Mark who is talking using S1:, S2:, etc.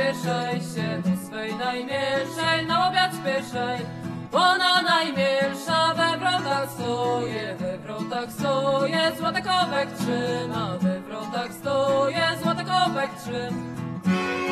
S1: spieszaj się do swej najmilszej, na obiad spieszaj, bo ona najmilsza we wrotach stoje, złoty kobek trzyma, we wrotach stoje, złoty kobek trzyma.